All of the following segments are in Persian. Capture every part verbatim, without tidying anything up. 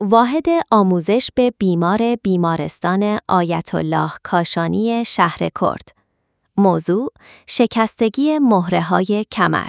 واحد آموزش به بیمار بیمارستان آیت‌الله کاشانی شهر کرد. موضوع: شکستگی مهره‌های کمر.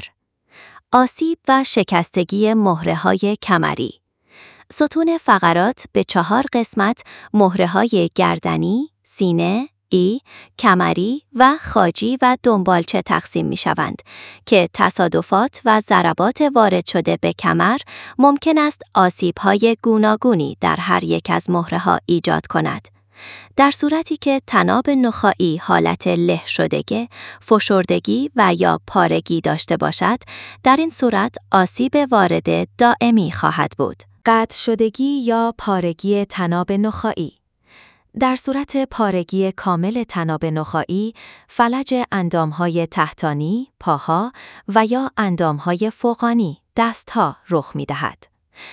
آسیب و شکستگی مهره‌های کمری. ستون فقرات به چهار قسمت مهره‌های گردنی، سینه، ای، کمری و خاجی و دنبالچه تقسیم می شوند که تصادفات و ضربات وارد شده به کمر ممکن است آسیب‌های گوناگونی در هر یک از مهره‌ها ایجاد کند. در صورتی که طناب نخاعی حالت له شدگی، فشردگی و یا پارگی داشته باشد، در این صورت آسیب وارد دائمی خواهد بود. قطع شدگی یا پارگی طناب نخاعی. در صورت پارگی کامل طناب نخاعی، فلج اندامهای تحتانی، پاها و یا اندامهای فوقانی، دستها رخ می‌دهد.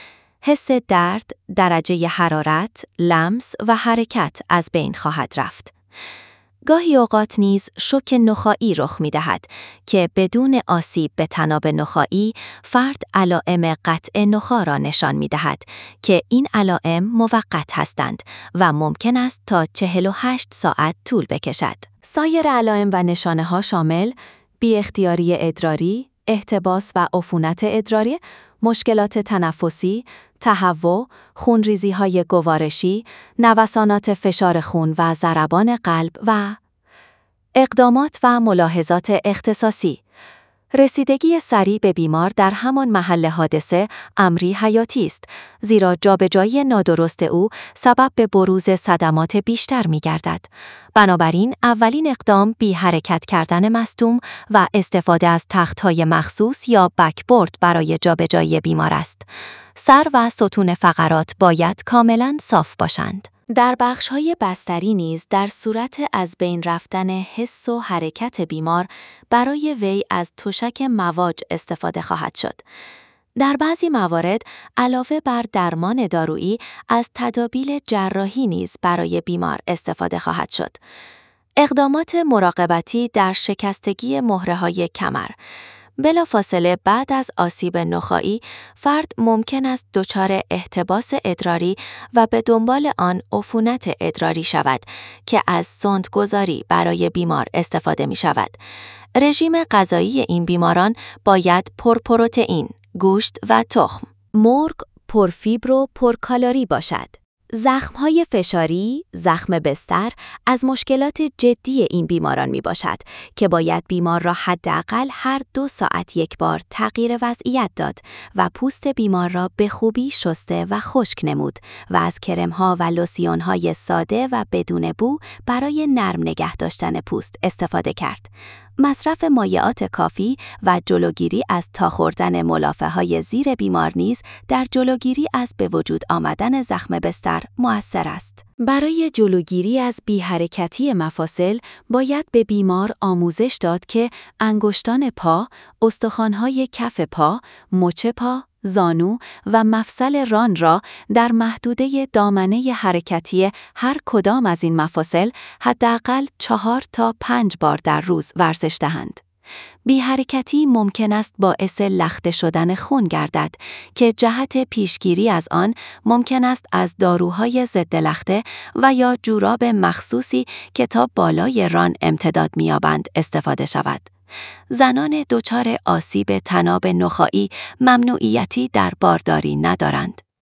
حس درد، درجه حرارت، لمس و حرکت از بین خواهد رفت. گاهی اوقات نیز شوک نخاعی رخ می‌دهد که بدون آسیب به طناب نخاعی فرد علائم قطع نخاع را نشان می‌دهد که این علائم موقت هستند و ممکن است تا چهل و هشت ساعت طول بکشد. سایر علائم و نشانه‌ها شامل بی اختیاری ادراری، احتباس و عفونت ادراری، مشکلات تنفسی، تهوع، خونریزی‌های گوارشی، نوسانات فشار خون و ضربان قلب و اقدامات و ملاحظات اختصاصی. رسیدگی سریع به بیمار در همان محل حادثه امری حیاتی است، زیرا جابجایی نادرست او سبب به بروز صدمات بیشتر می‌گردد. بنابراین اولین اقدام بی حرکت کردن مصدوم و استفاده از تخت‌های مخصوص یا بکبورد برای جابجایی بیمار است. سر و ستون فقرات باید کاملاً صاف باشند. در بخش‌های بستری نیز در صورت از بین رفتن حس و حرکت بیمار برای وی از تشک مواج استفاده خواهد شد. در بعضی موارد علاوه بر درمان دارویی از تدابیر جراحی نیز برای بیمار استفاده خواهد شد. اقدامات مراقبتی در شکستگی مهره‌های کمر. بلافاصله بعد از آسیب نخاعی، فرد ممکن است دچار احتباس ادراری و به دنبال آن عفونت ادراری شود که از سندگذاری برای بیمار استفاده می شود. رژیم غذایی این بیماران باید پرپروتئین، گوشت و تخم، مرغ، پرفیبر و پرکالری باشد. زخم‌های فشاری، زخم بستر از مشکلات جدی این بیماران می باشد که باید بیمار را حداقل هر دو ساعت یک بار تغییر وضعیت داد و پوست بیمار را به خوبی شسته و خشک نمود و از کرم‌ها و لوسیون‌های ساده و بدون بو برای نرم نگه داشتن پوست استفاده کرد. مصرف مایعات کافی و جلوگیری از تا خوردن ملافه‌های زیر بیمار نیز در جلوگیری از به وجود آمدن زخم بستر مؤثر است. برای جلوگیری از بی‌حرکتی مفاصل باید به بیمار آموزش داد که انگشتان پا، استخوان‌های کف پا، مچ پا، زانو و مفصل ران را در محدوده دامنه حرکتی هر کدام از این مفاصل حداقل چهار تا پنج بار در روز ورزش دهند. بی حرکتی ممکن است باعث لخته شدن خون گردد که جهت پیشگیری از آن ممکن است از داروهای ضد لخته و یا جوراب مخصوصی که تا بالای ران امتداد می‌یابند استفاده شود. زنان دچار آسیب طناب نخاعی ممنوعیتی در بارداری ندارند.